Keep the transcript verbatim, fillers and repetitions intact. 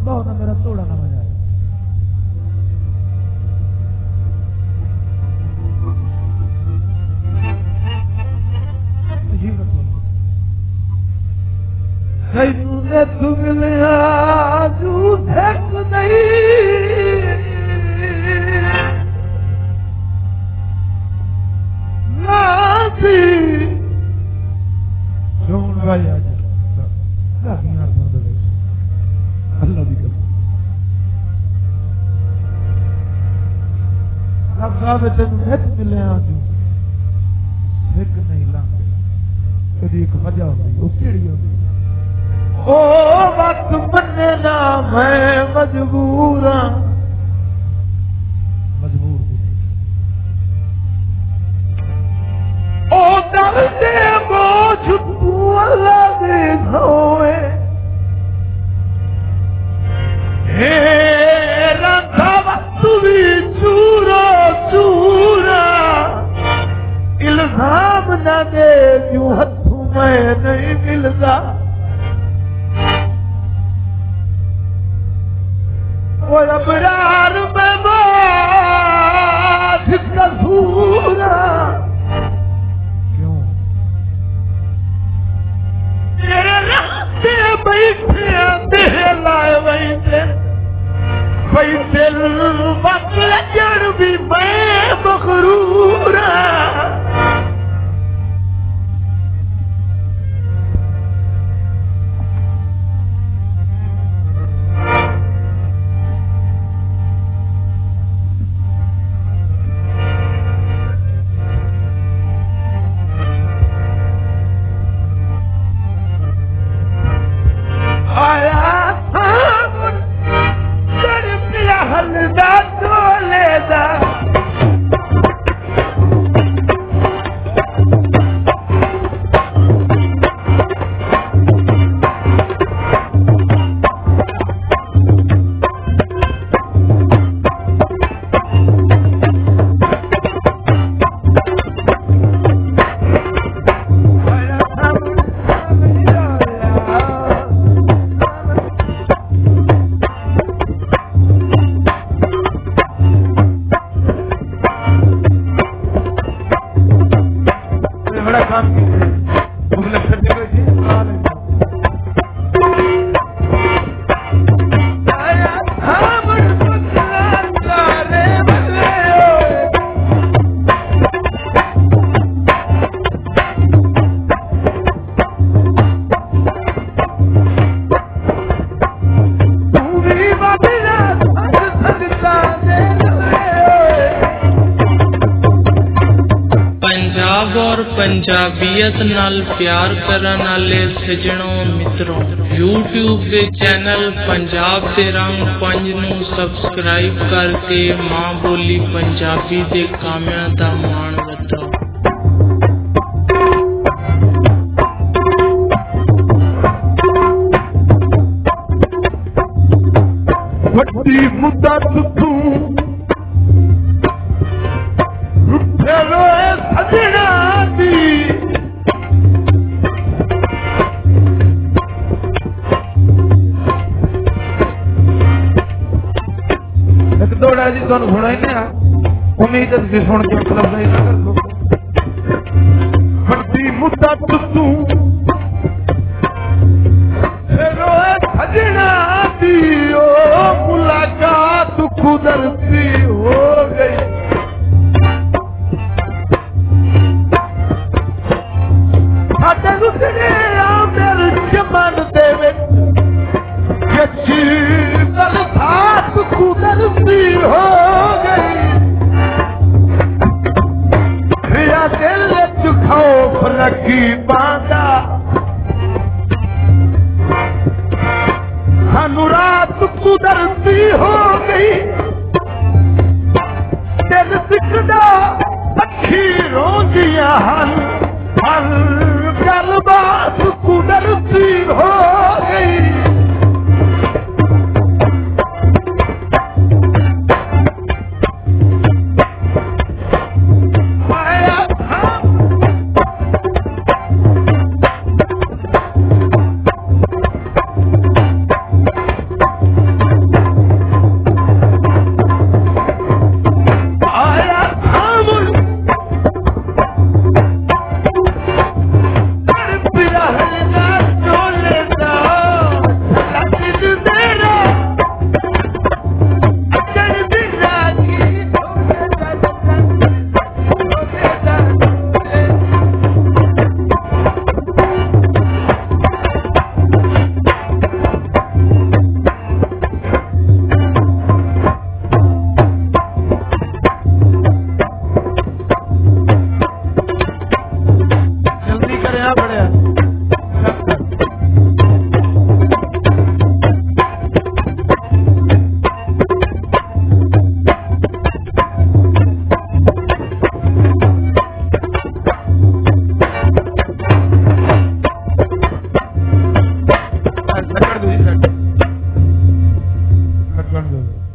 कहो ना मेरा तोड़ा ना बजाए। तैनूं तू मिलिया जू धक नहीं नासी जोन भाई आज गालियां सुन दे अल्लाह दी कसम रब साहब तैनूं धक मिलिया जू धक नहीं लांगे कदी एक वजह होंदी वो केड़ी होंदी ओ वक्त मनना मैं मजबूर मजबूर ओ दर्दे बोझ तू अल्लाह दे धोए हे रंधा वक्त भी चूरा चूरा इल्जाम न दे यूं हथों मैं नहीं मिलता वो अबरार में बात कसूरा क्यों तेरे रास्ते बैठे देह लाए बैठे बैठे वक्त लजन भी मैं मखरूरा पंजाबियत नाल प्यार करन वाले सजणों मित्रों यूट्यूब के चैनल पंजाब दे रंग पंज नू सबसक्राइब करके मां बोली पंजाबी दे कामियां दा मान वधाओ। वड्डी मुद्दत तू रुठे रोए सजना जी तुम सुना ही नहीं उम्मीद है सुन के मतलब नहीं कर दो बड़ी मुद्दत तू सजना दी ओ मुलाकात कुदरती हो गई साडे गुजरे मेरे जमन दे बरसात कुदरती हो गई या दिल खौफ रखी बांधा सानू रात कुदरती हो गई दिल सिकदा अखी रोंदियां हन हर गलबात कुदरती हो गई। ਲੱਗਣ ਦੇ